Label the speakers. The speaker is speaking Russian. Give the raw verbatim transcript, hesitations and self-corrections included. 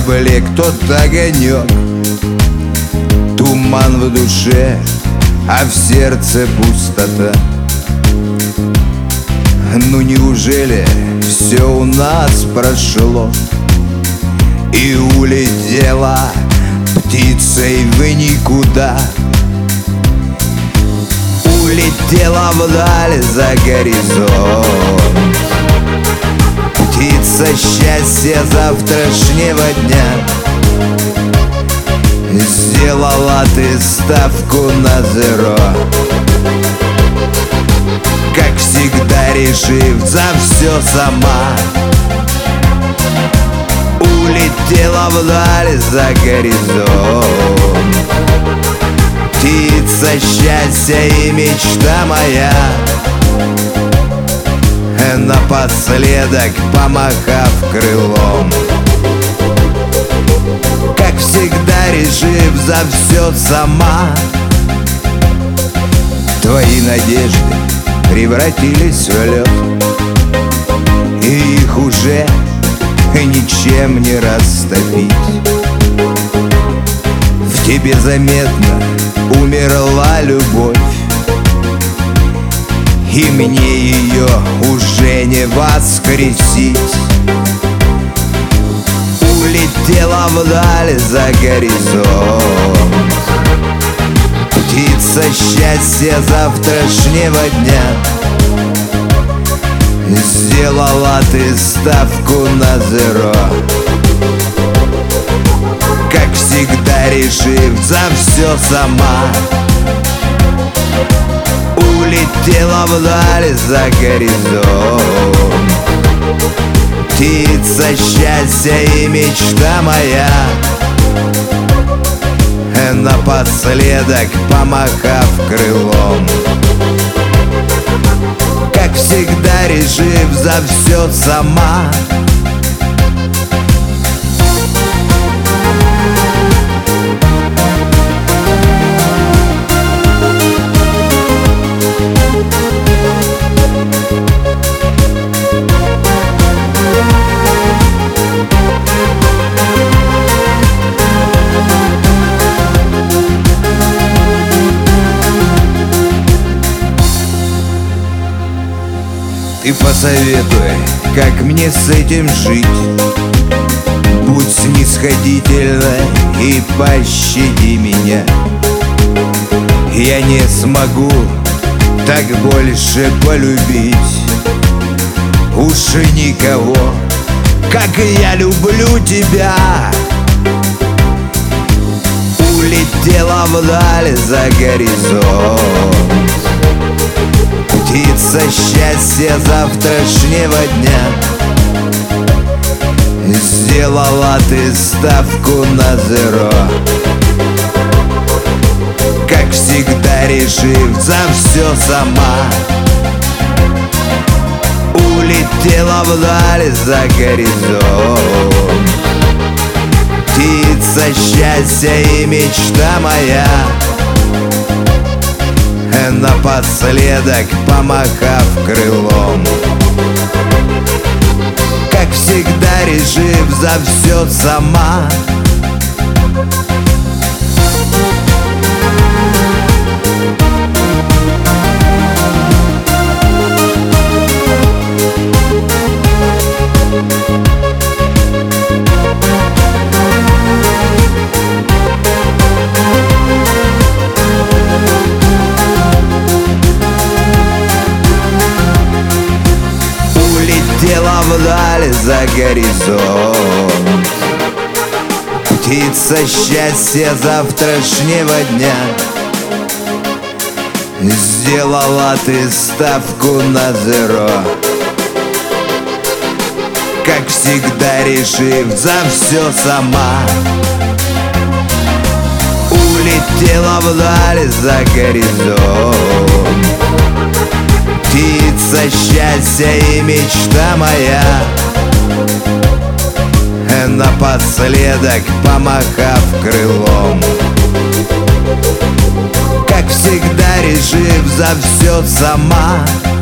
Speaker 1: поблек тот огонек. Туман в душе, а в сердце пустота. Ну неужели все у нас прошло и улетела птицей в никуда? Улетела вдаль за горизонт птица счастья завтрашнего дня. Сделала ты ставку на зеро, как всегда решив за все сама. Улетела вдаль за горизонт птица счастья и мечта моя. Напоследок помахав крылом, как всегда решив за все сама. Твои надежды превратились в лед, и их уже ничем не растопить. В тебе заметно умерла любовь, и мне ее уже не воскресить. Улетела вдаль за горизонт птица счастья завтрашнего дня. Сделала ты ставку на зеро, как всегда решив за все сама. Улетела вдаль за горизонт птица счастья и мечта моя. Напоследок помахав крылом, как всегда решив за все сама. Ты посоветуй, как мне с этим жить. Будь снисходительна и пощади меня. Я не смогу так больше полюбить уж и никого, как я люблю тебя. Улетела вдаль за горизонт птица счастья завтрашнего дня. Сделала ты ставку на зеро, как всегда решив за все сама. Улетела вдаль за горизонт птица счастья и мечта моя. Напоследок помахав крылом, как всегда решив за все сама. Улетела вдаль за горизонт птица счастья завтрашнего дня. Сделала ты ставку на зеро, как всегда решив за все сама. Улетела вдаль за горизонт птица счастья и мечта моя. Напоследок помахав крылом, как всегда решив за все сама.